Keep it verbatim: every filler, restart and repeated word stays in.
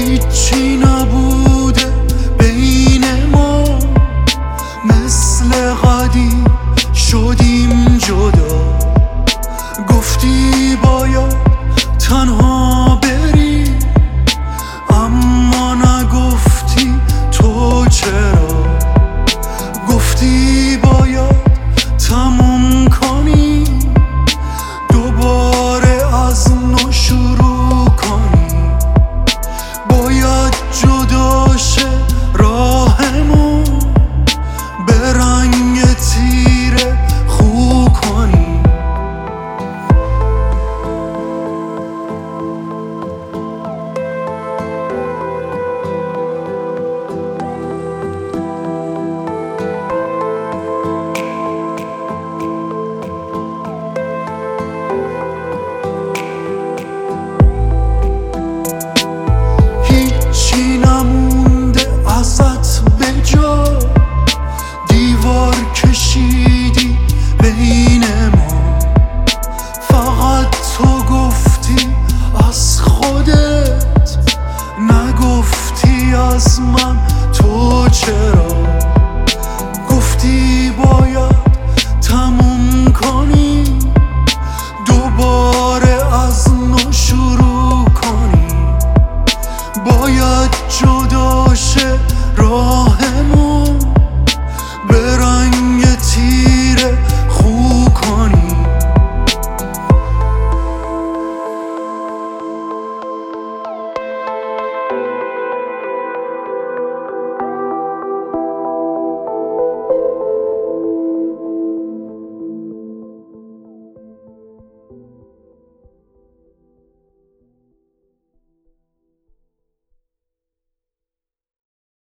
هیچی نبوده بین ما، مثل قدیم شدیم جدا. گفتی باید تنها بری، اما نگفتی تو چرا. گفتی باید تموم کنی، دوباره از نو شروع کنی. باید جدا شه راهمون، به رنگ تیره خو کنی. هیچی نمونده ازت به جا، دیوار کشیدی بین ما. فقط تو گفتی از خودت، نگفتی از من تو چرا. گفتی باید تموم کنی، دوباره از نو شروع کنی. باید جدا شه راهمون،